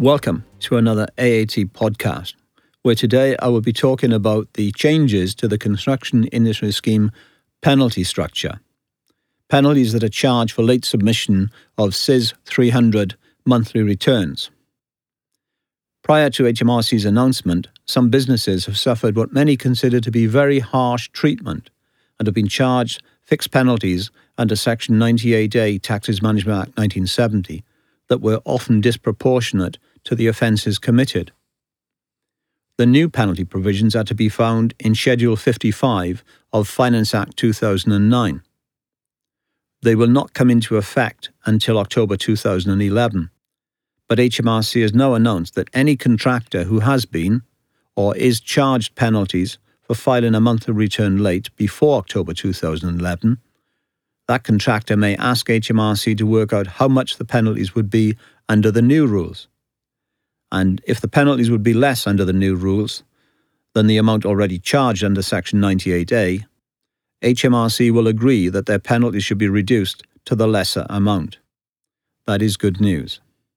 Welcome to another AAT podcast, where today I will be talking about the changes to the construction industry scheme penalty structure. Penalties that are charged for late submission of CIS 300 monthly returns. Prior to HMRC's announcement, some businesses have suffered what many consider to be very harsh treatment and have been charged fixed penalties under Section 98A Taxes Management Act 1970 that were often disproportionate to the offences committed. The new penalty provisions are to be found in Schedule 55 of Finance Act 2009. They will not come into effect until October 2011, but HMRC has now announced that any contractor who has been or is charged penalties for filing a monthly return late before October 2011, that contractor may ask HMRC to work out how much the penalties would be under the new rules. And if the penalties would be less under the new rules than the amount already charged under Section 98A, HMRC will agree that their penalties should be reduced to the lesser amount. That is good news.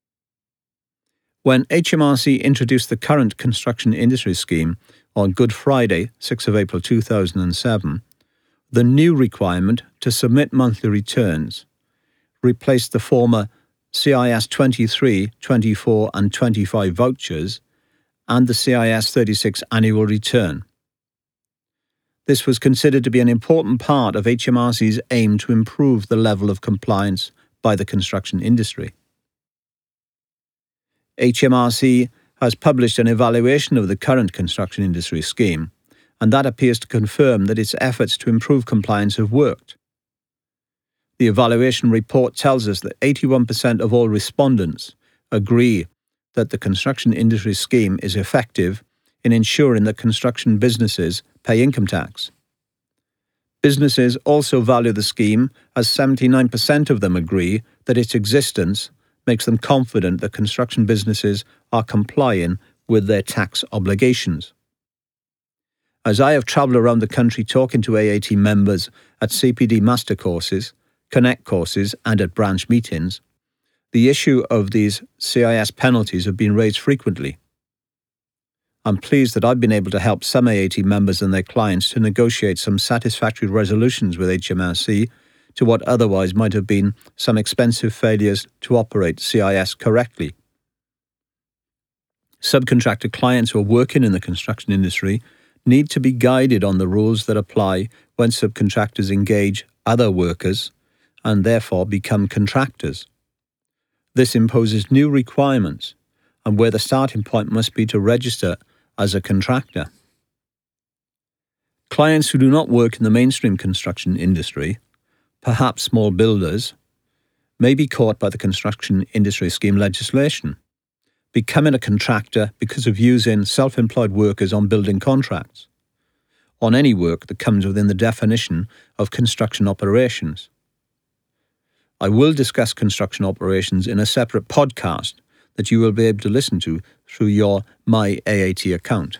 When HMRC introduced the current construction industry scheme on Good Friday, 6th of April 2007, the new requirement to submit monthly returns replaced the former CIS 23, 24 and 25 vouchers and the CIS 36 annual return. This was considered to be an important part of HMRC's aim to improve the level of compliance by the construction industry. HMRC has published an evaluation of the current construction industry scheme, and that appears to confirm that its efforts to improve compliance have worked. The evaluation report tells us that 81% of all respondents agree that the construction industry scheme is effective in ensuring that construction businesses pay income tax. Businesses also value the scheme, as 79% of them agree that its existence makes them confident that construction businesses are complying with their tax obligations. As I have travelled around the country talking to AAT members at CPD master courses, Connect courses and at branch meetings, the issue of these CIS penalties have been raised frequently. I'm pleased that I've been able to help some AAT members and their clients to negotiate some satisfactory resolutions with HMRC to what otherwise might have been some expensive failures to operate CIS correctly. Subcontractor clients who are working in the construction industry need to be guided on the rules that apply when subcontractors engage other workers and therefore become contractors. This imposes new requirements, and where the starting point must be to register as a contractor. Clients who do not work in the mainstream construction industry, perhaps small builders, may be caught by the construction industry scheme legislation, becoming a contractor because of using self-employed workers on building contracts, on any work that comes within the definition of construction operations. I will discuss construction operations in a separate podcast that you will be able to listen to through your My AAT account.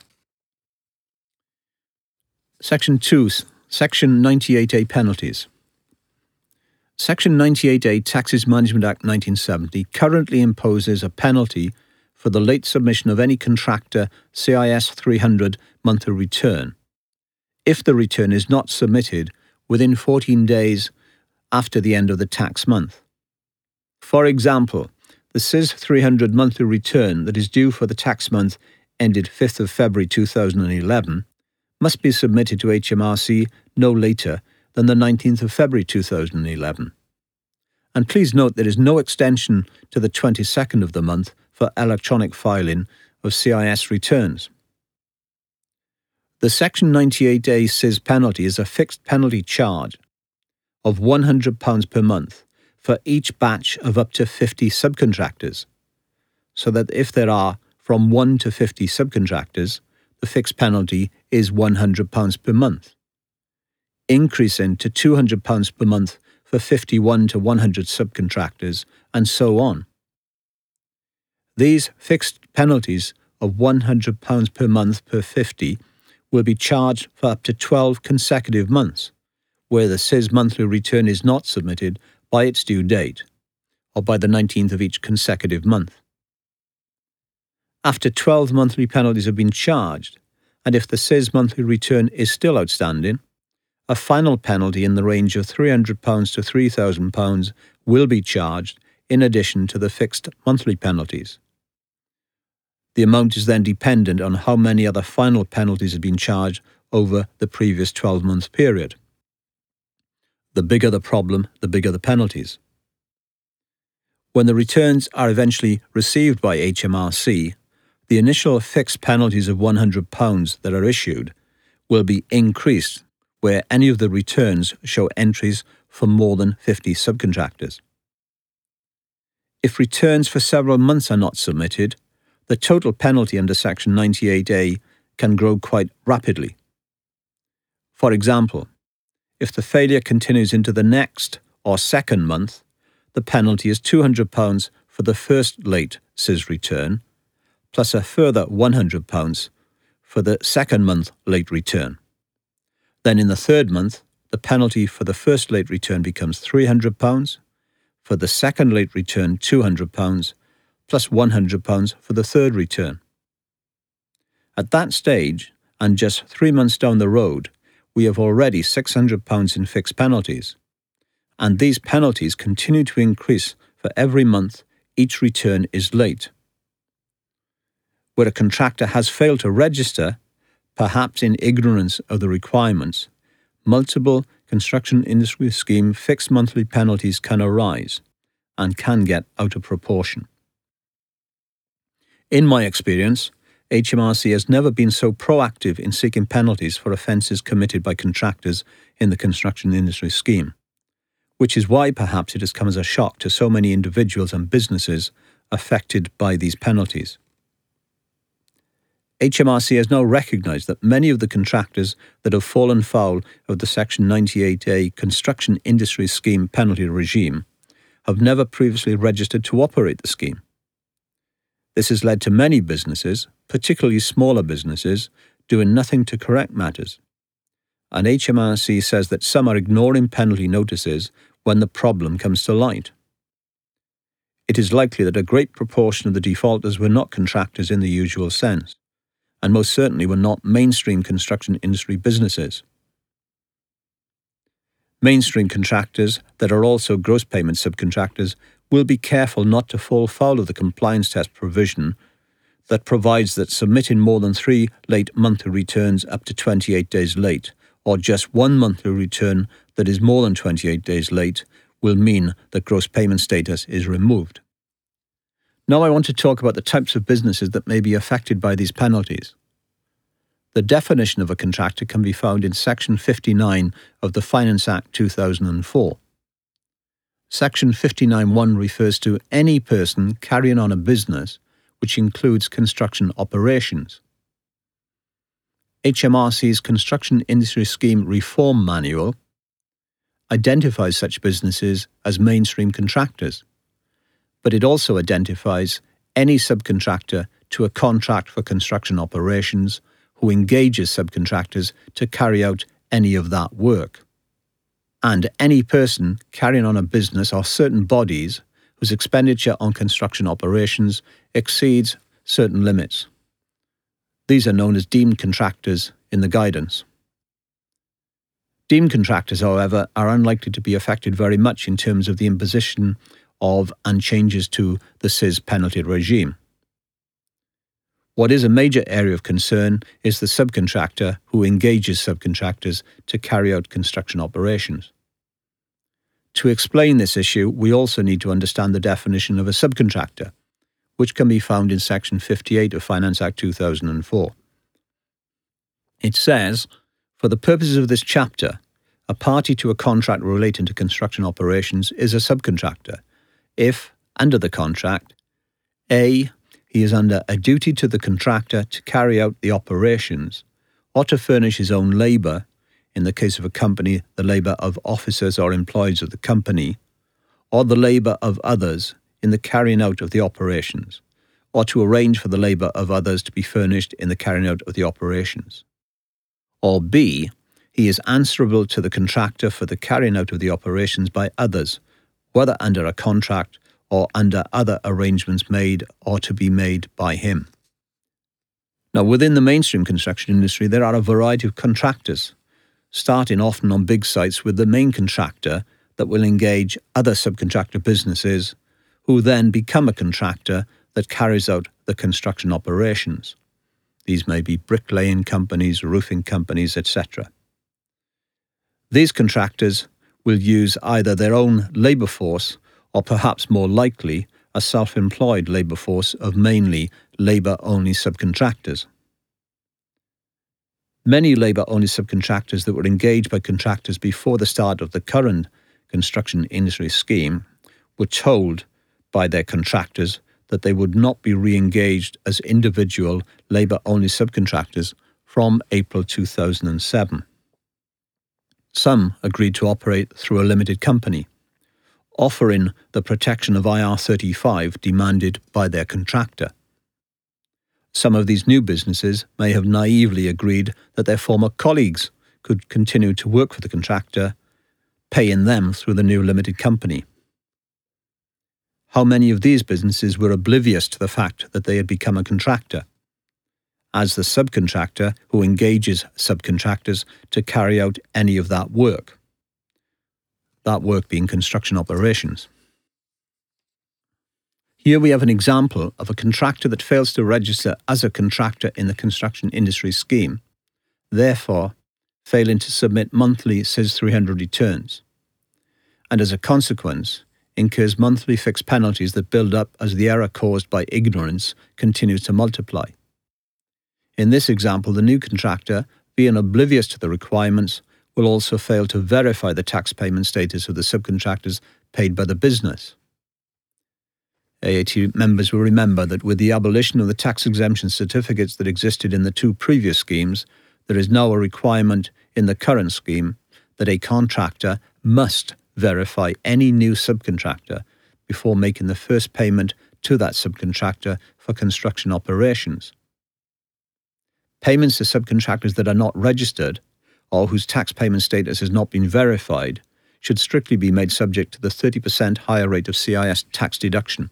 Section 2, Section 98A Penalties. Section 98A Taxes Management Act 1970 currently imposes a penalty for the late submission of any contractor CIS 300 monthly return, if the return is not submitted within 14 days after the end of the tax month. For example, the CIS 300 monthly return that is due for the tax month ended 5th of February 2011 must be submitted to HMRC no later than the 19th of February 2011. And please note there is no extension to the 22nd of the month for electronic filing of CIS returns. The Section 98A CIS penalty is a fixed penalty charge of £100 per month for each batch of up to 50 subcontractors, so that if there are from 1 to 50 subcontractors, the fixed penalty is £100 per month, increasing to £200 per month for 51 to 100 subcontractors, and so on. These fixed penalties of £100 per month per 50 will be charged for up to 12 consecutive months, where the CIS monthly return is not submitted by its due date, or by the 19th of each consecutive month. After 12 monthly penalties have been charged, and if the SIS monthly return is still outstanding, a final penalty in the range of £300 to £3,000 will be charged in addition to the fixed monthly penalties. The amount is then dependent on how many other final penalties have been charged over the previous 12-month period. The bigger the problem, the bigger the penalties. When the returns are eventually received by HMRC, the initial fixed penalties of £100 that are issued will be increased where any of the returns show entries for more than 50 subcontractors. If returns for several months are not submitted, the total penalty under Section 98A can grow quite rapidly. For example, if the failure continues into the next or second month, the penalty is £200 for the first late SIS return, plus a further £100 for the second month late return. Then in the third month, the penalty for the first late return becomes £300, for the second late return £200, plus £100 for the third return. At that stage, and just 3 months down the road, we have already £600 in fixed penalties, and these penalties continue to increase for every month each return is late. Where a contractor has failed to register, perhaps in ignorance of the requirements, multiple construction industry scheme fixed monthly penalties can arise and can get out of proportion. In my experience, HMRC has never been so proactive in seeking penalties for offences committed by contractors in the construction industry scheme, which is why perhaps it has come as a shock to so many individuals and businesses affected by these penalties. HMRC has now recognised that many of the contractors that have fallen foul of the Section 98A Construction Industry Scheme penalty regime have never previously registered to operate the scheme. This has led to many businesses, particularly smaller businesses, doing nothing to correct matters. And HMRC says that some are ignoring penalty notices when the problem comes to light. It is likely that a great proportion of the defaulters were not contractors in the usual sense, and most certainly were not mainstream construction industry businesses. Mainstream contractors that are also gross payment subcontractors will be careful not to fall foul of the compliance test provision that provides that submitting more than 3 late monthly returns up to 28 days late, or just 1 monthly return that is more than 28 days late, will mean that gross payment status is removed. Now I want to talk about the types of businesses that may be affected by these penalties. The definition of a contractor can be found in Section 59 of the Finance Act 2004. Section 59(1) refers to any person carrying on a business which includes construction operations. HMRC's Construction Industry Scheme Reform Manual identifies such businesses as mainstream contractors, but it also identifies any subcontractor to a contract for construction operations who engages subcontractors to carry out any of that work, and any person carrying on a business or certain bodies whose expenditure on construction operations exceeds certain limits. These are known as deemed contractors in the guidance. Deemed contractors, however, are unlikely to be affected very much in terms of the imposition of and changes to the SIS penalty regime. What is a major area of concern is the subcontractor who engages subcontractors to carry out construction operations. To explain this issue, we also need to understand the definition of a subcontractor, which can be found in Section 58 of Finance Act 2004. It says, for the purposes of this chapter, a party to a contract relating to construction operations is a subcontractor if, under the contract, A, he is under a duty to the contractor to carry out the operations or to furnish his own labour, in the case of a company, the labour of officers or employees of the company, or the labour of others in the carrying out of the operations, or to arrange for the labour of others to be furnished in the carrying out of the operations. Or B, he is answerable to the contractor for the carrying out of the operations by others, whether under a contract or under other arrangements made or to be made by him. Now, within the mainstream construction industry, there are a variety of contractors, starting often on big sites with the main contractor that will engage other subcontractor businesses who then become a contractor that carries out the construction operations. These may be bricklaying companies, roofing companies, etc. These contractors will use either their own labour force or perhaps more likely a self-employed labour force of mainly labour-only subcontractors. Many labour-only subcontractors that were engaged by contractors before the start of the current construction industry scheme were told by their contractors that they would not be re-engaged as individual labour-only subcontractors from April 2007. Some agreed to operate through a limited company, offering the protection of IR35 demanded by their contractor. Some of these new businesses may have naively agreed that their former colleagues could continue to work for the contractor, paying them through the new limited company. How many of these businesses were oblivious to the fact that they had become a contractor, as the subcontractor who engages subcontractors to carry out any of that work being construction operations? Here we have an example of a contractor that fails to register as a contractor in the construction industry scheme, therefore failing to submit monthly CIS 300 returns, and as a consequence incurs monthly fixed penalties that build up as the error caused by ignorance continues to multiply. In this example, the new contractor, being oblivious to the requirements, will also fail to verify the tax payment status of the subcontractors paid by the business. AAT members will remember that with the abolition of the tax exemption certificates that existed in the two previous schemes, there is now a requirement in the current scheme that a contractor must verify any new subcontractor before making the first payment to that subcontractor for construction operations. Payments to subcontractors that are not registered or whose tax payment status has not been verified should strictly be made subject to the 30% higher rate of CIS tax deduction.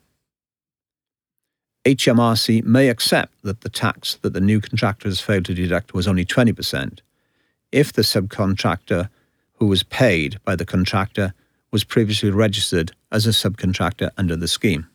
HMRC may accept that the tax that the new contractor has failed to deduct was only 20% if the subcontractor who was paid by the contractor was previously registered as a subcontractor under the scheme.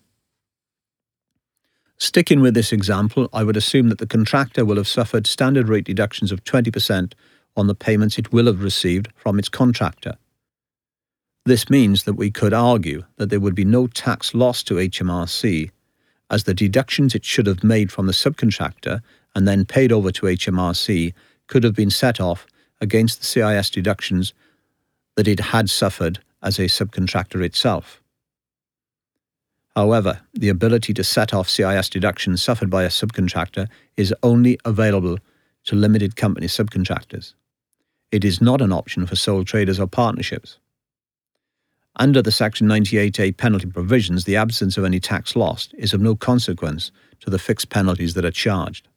Sticking with this example, I would assume that the contractor will have suffered standard rate deductions of 20% on the payments it will have received from its contractor. This means that we could argue that there would be no tax loss to HMRC, as the deductions it should have made from the subcontractor and then paid over to HMRC could have been set off against the CIS deductions that it had suffered as a subcontractor itself. However, the ability to set off CIS deductions suffered by a subcontractor is only available to limited company subcontractors. It is not an option for sole traders or partnerships. Under the Section 98A penalty provisions, the absence of any tax loss is of no consequence to the fixed penalties that are charged.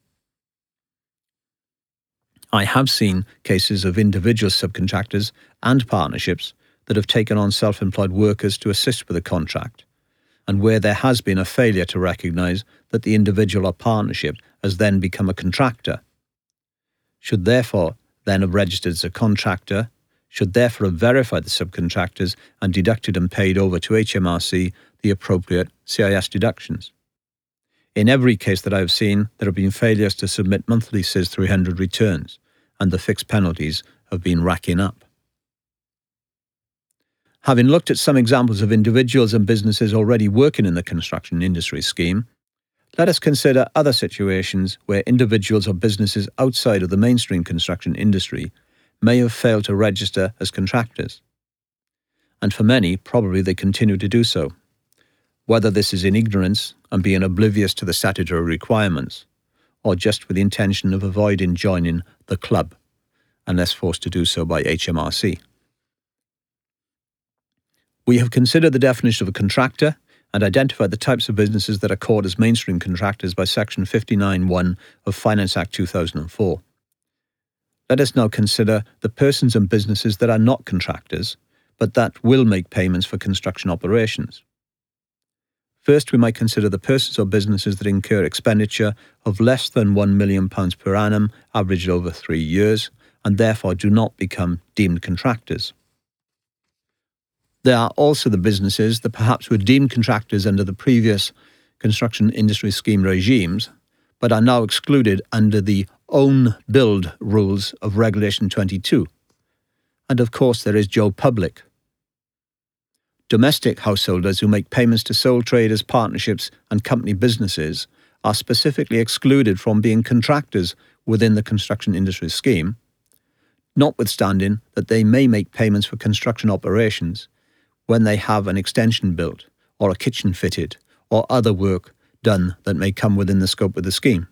I have seen cases of individual subcontractors and partnerships that have taken on self-employed workers to assist with a contract, and where there has been a failure to recognise that the individual or partnership has then become a contractor, should therefore then have registered as a contractor, should therefore have verified the subcontractors and deducted and paid over to HMRC the appropriate CIS deductions. In every case that I have seen, there have been failures to submit monthly CIS 300 returns, and the fixed penalties have been racking up. Having looked at some examples of individuals and businesses already working in the construction industry scheme, let us consider other situations where individuals or businesses outside of the mainstream construction industry may have failed to register as contractors. And for many, probably they continue to do so, whether this is in ignorance and being oblivious to the statutory requirements, or just with the intention of avoiding joining the club, unless forced to do so by HMRC. We have considered the definition of a contractor and identified the types of businesses that are called as mainstream contractors by Section 59(1) of Finance Act 2004. Let us now consider the persons and businesses that are not contractors, but that will make payments for construction operations. First, we might consider the persons or businesses that incur expenditure of less than £1 million per annum, averaged over 3 years, and therefore do not become deemed contractors. There are also the businesses that perhaps were deemed contractors under the previous construction industry scheme regimes, but are now excluded under the own build rules of Regulation 22. And of course there is Joe Public. Domestic householders who make payments to sole traders, partnerships and company businesses are specifically excluded from being contractors within the construction industry scheme, notwithstanding that they may make payments for construction operations when they have an extension built or a kitchen fitted or other work done that may come within the scope of the scheme.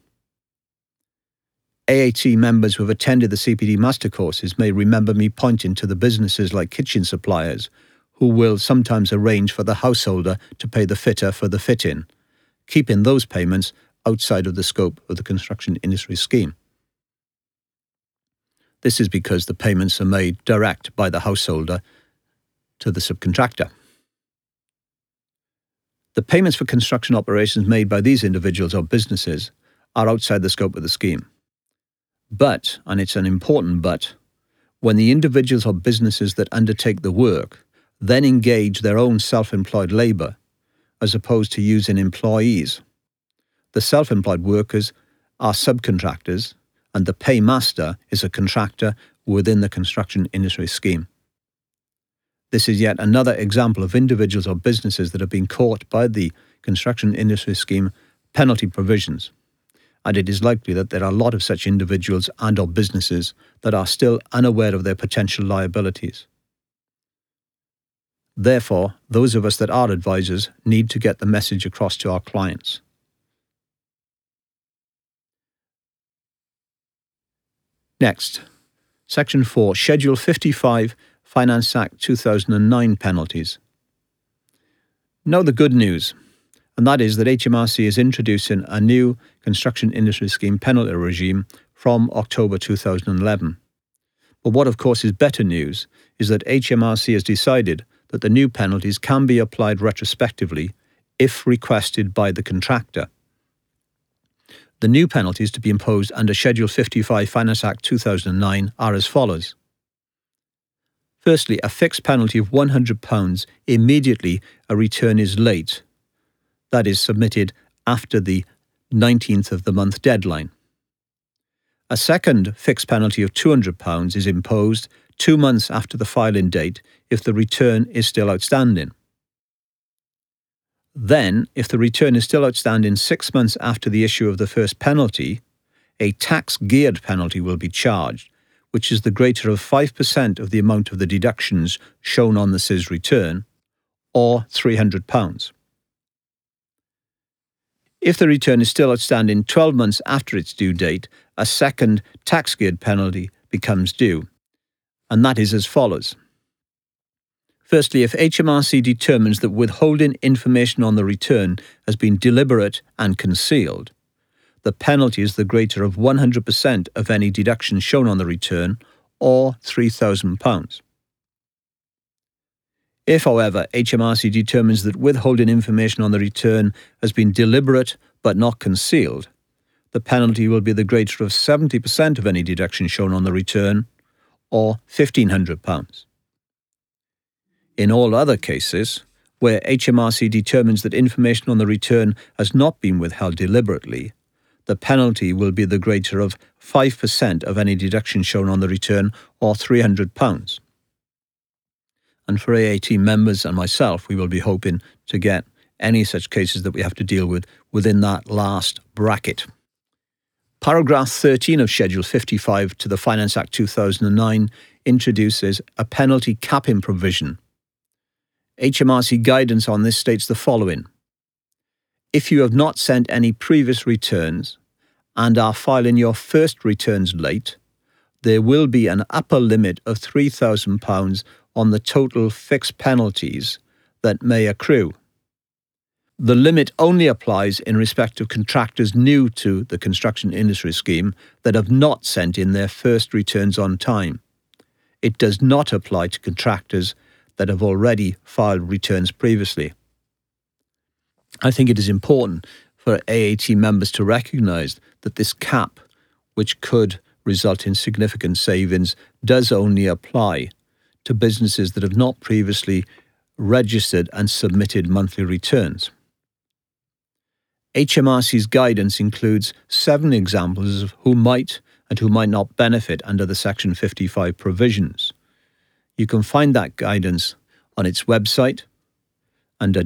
AAT members who have attended the CPD master courses may remember me pointing to the businesses like kitchen suppliers who will sometimes arrange for the householder to pay the fitter for the fit-in, keeping those payments outside of the scope of the construction industry scheme. This is because the payments are made direct by the householder to the subcontractor. The payments for construction operations made by these individuals or businesses are outside the scope of the scheme. But, and it's an important but, when the individuals or businesses that undertake the work then engage their own self-employed labour, as opposed to using employees, the self-employed workers are subcontractors and the paymaster is a contractor within the construction industry scheme. This is yet another example of individuals or businesses that have been caught by the construction industry scheme penalty provisions, and it is likely that there are a lot of such individuals and or businesses that are still unaware of their potential liabilities. Therefore, those of us that are advisors need to get the message across to our clients. Next, Section 4, Schedule 55, Finance Act 2009 penalties. Now the good news, and that is that HMRC is introducing a new construction industry scheme penalty regime from October 2011. But what of course is better news is that HMRC has decided that the new penalties can be applied retrospectively if requested by the contractor. The new penalties to be imposed under Schedule 55 Finance Act 2009 are as follows. Firstly, a fixed penalty of £100 immediately a return is late, that is submitted after the 19th of the month deadline. A second fixed penalty of £200 is imposed 2 months after the filing date if the return is still outstanding. Then, if the return is still outstanding 6 months after the issue of the first penalty, a tax-geared penalty will be charged, which is the greater of 5% of the amount of the deductions shown on the CIS return, or £300. If the return is still outstanding 12 months after its due date, a second tax-geared penalty becomes due, and that is as follows. Firstly, if HMRC determines that withholding information on the return has been deliberate and concealed, the penalty is the greater of 100% of any deduction shown on the return, or £3,000. If, however, HMRC determines that withholding information on the return has been deliberate but not concealed, the penalty will be the greater of 70% of any deduction shown on the return, or £1,500. In all other cases, where HMRC determines that information on the return has not been withheld deliberately, the penalty will be the greater of 5% of any deduction shown on the return, or £300. And for AAT members and myself, we will be hoping to get any such cases that we have to deal with within that last bracket. Paragraph 13 of Schedule 55 to the Finance Act 2009 introduces a penalty capping provision. HMRC guidance on this states the following. If you have not sent any previous returns and are filing your first returns late, there will be an upper limit of £3,000 on the total fixed penalties that may accrue. The limit only applies in respect of contractors new to the construction industry scheme that have not sent in their first returns on time. It does not apply to contractors that have already filed returns previously. I think it is important for AAT members to recognise that this cap, which could result in significant savings, does only apply to businesses that have not previously registered and submitted monthly returns. HMRC's guidance includes 7 examples of who might and who might not benefit under the Section 55 provisions. You can find that guidance on its website under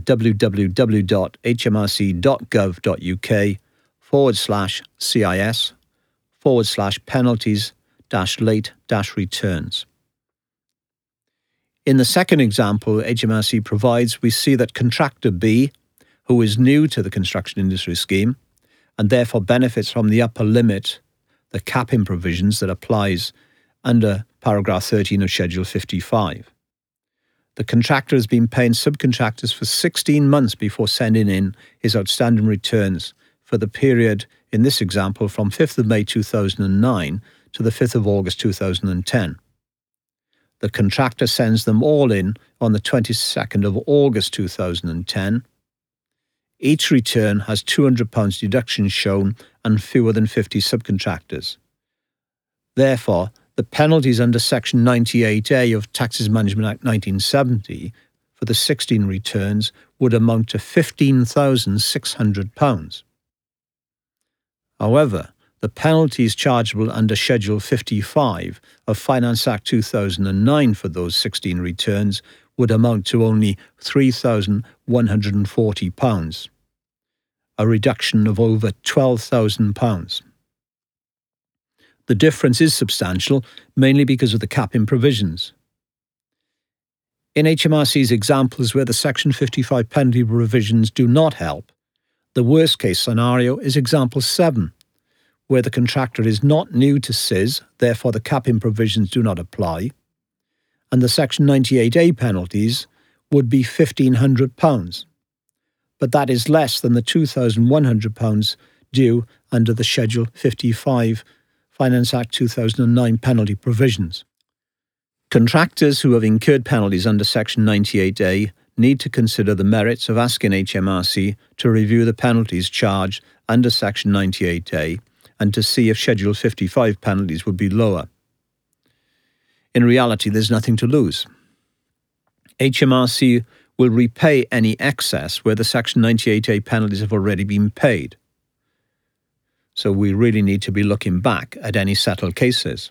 www.hmrc.gov.uk/CIS/penalties-late-returns. In the second example HMRC provides, we see that contractor B, who is new to the construction industry scheme and therefore benefits from the upper limit, the capping provisions that applies under paragraph 13 of Schedule 55. The contractor has been paying subcontractors for 16 months before sending in his outstanding returns for the period, in this example, from 5th of May 2009 to the 5th of August 2010. The contractor sends them all in on the 22nd of August 2010. Each return has £200 deduction shown and fewer than 50 subcontractors. Therefore, the penalties under Section 98A of Taxes Management Act 1970 for the 16 returns would amount to £15,600. However, the penalties chargeable under Schedule 55 of Finance Act 2009 for those 16 returns would amount to only £3,140, a reduction of over £12,000. The difference is substantial, mainly because of the capping provisions. In HMRC's examples where the Section 55 penalty provisions do not help, the worst-case scenario is example 7, where the contractor is not new to CIS, therefore the capping provisions do not apply, and the Section 98A penalties would be £1,500, but that is less than the £2,100 due under the Schedule 55 Finance Act 2009 penalty provisions. Contractors who have incurred penalties under Section 98A need to consider the merits of asking HMRC to review the penalties charged under Section 98A and to see if Schedule 55 penalties would be lower. In reality, there's nothing to lose. HMRC will repay any excess where the Section 98A penalties have already been paid. So we really need to be looking back at any settled cases.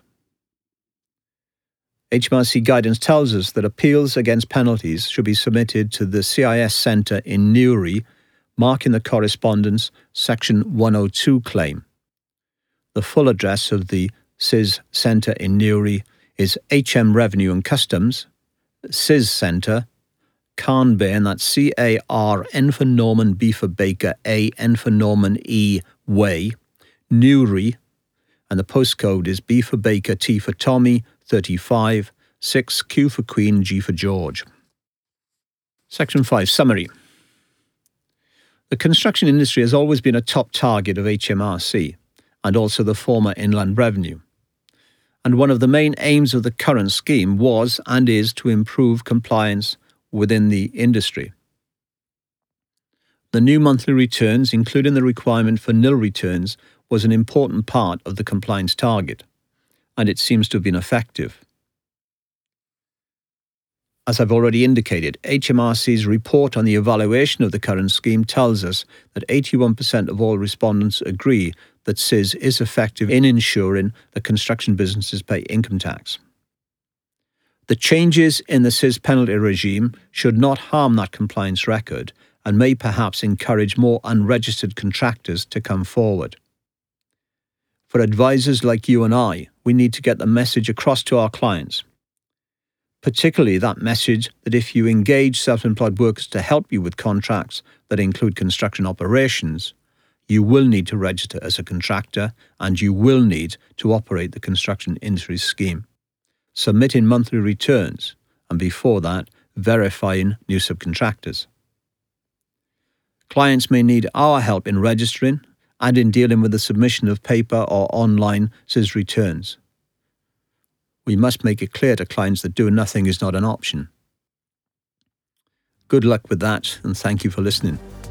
HMRC guidance tells us that appeals against penalties should be submitted to the CIS Centre in Newry, marking the correspondence Section 102 claim. The full address of the CIS Centre in Newry is HM Revenue and Customs, CIS Centre, Carnbane, that's C-A-R-N for Norman, B for Baker, A-N for Norman, E, Way, Newry, and the postcode is B for Baker, T for Tommy, 35, 6, Q for Queen, G for George. Section 5, Summary. The construction industry has always been a top target of HMRC and also the former Inland Revenue. And one of the main aims of the current scheme was and is to improve compliance within the industry. The new monthly returns, including the requirement for nil returns, was an important part of the compliance target, and it seems to have been effective. As I've already indicated, HMRC's report on the evaluation of the current scheme tells us that 81% of all respondents agree that CIS is effective in ensuring that construction businesses pay income tax. The changes in the CIS penalty regime should not harm that compliance record and may perhaps encourage more unregistered contractors to come forward. For advisors like you and I, we need to get the message across to our clients, particularly that message that if you engage self-employed workers to help you with contracts that include construction operations, you will need to register as a contractor and you will need to operate the construction industry scheme, submitting monthly returns, and before that, verifying new subcontractors. Clients may need our help in registering and in dealing with the submission of paper or online CIS returns. We must make it clear to clients that doing nothing is not an option. Good luck with that, and thank you for listening.